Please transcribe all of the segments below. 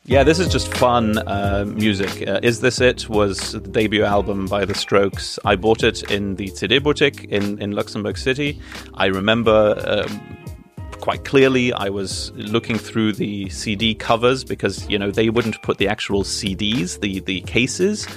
Yeah, this is just fun music. Is This It was the debut album by The Strokes. I bought it in the CD Boutique in Luxembourg City. I remember quite clearly I was looking through the CD covers because, you know, they wouldn't put the actual CDs, the cases,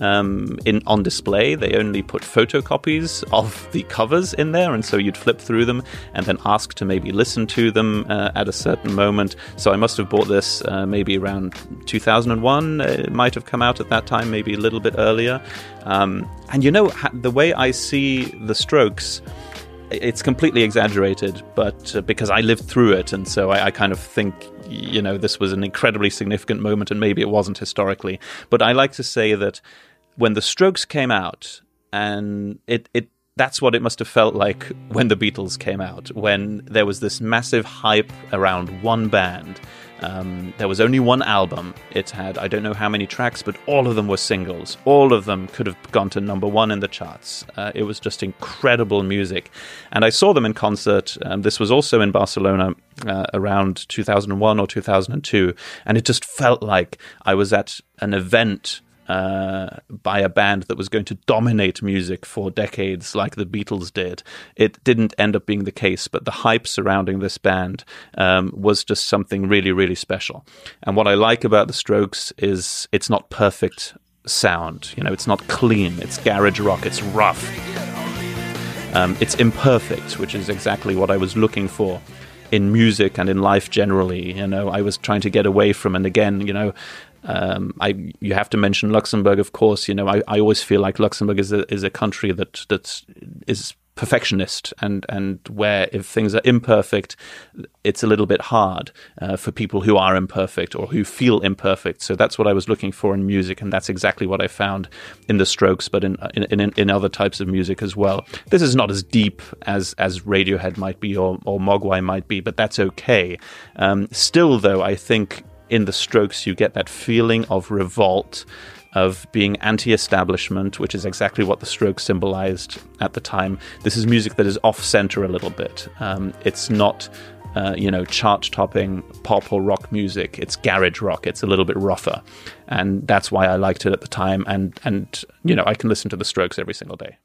on display. They only put photocopies of the covers in there, and so you'd flip through them and then ask to maybe listen to them at a certain moment. So I must have bought this maybe around 2001. It might have come out at that time, maybe a little bit earlier. And you know, the way I see The Strokes, it's completely exaggerated, but because I lived through it, and so I kind of think, you know, this was an incredibly significant moment, and maybe it wasn't historically. But I like to say that when The Strokes came out, and that's what it must have felt like when the Beatles came out, when there was this massive hype around one band. There was only one album. It had, I don't know how many tracks, but all of them were singles. All of them could have gone to number one in the charts. It was just incredible music. And I saw them in concert. This was also in Barcelona around 2001 or 2002. And it just felt like I was at an event by a band that was going to dominate music for decades like the Beatles did. It didn't end up being the case, but the hype surrounding this band was just something really, really special. And what I like about The Strokes is it's not perfect sound. You know, it's not clean. It's garage rock. It's rough. It's imperfect, which is exactly what I was looking for in music and in life generally. You know, I was trying to get away from, and again, you know, you have to mention Luxembourg, of course. You know, I always feel like Luxembourg is a country that is perfectionist, and where if things are imperfect, it's a little bit hard for people who are imperfect or who feel imperfect. So that's what I was looking for in music, and that's exactly what I found in The Strokes, but in other types of music as well. This is not as deep as Radiohead might be or Mogwai might be, but that's okay. Still, though, I think in The Strokes, you get that feeling of revolt, of being anti-establishment, which is exactly what The Strokes symbolized at the time. This is music that is off-center a little bit. It's not, chart-topping pop or rock music. It's garage rock. It's a little bit rougher. And that's why I liked it at the time. And you know, I can listen to The Strokes every single day.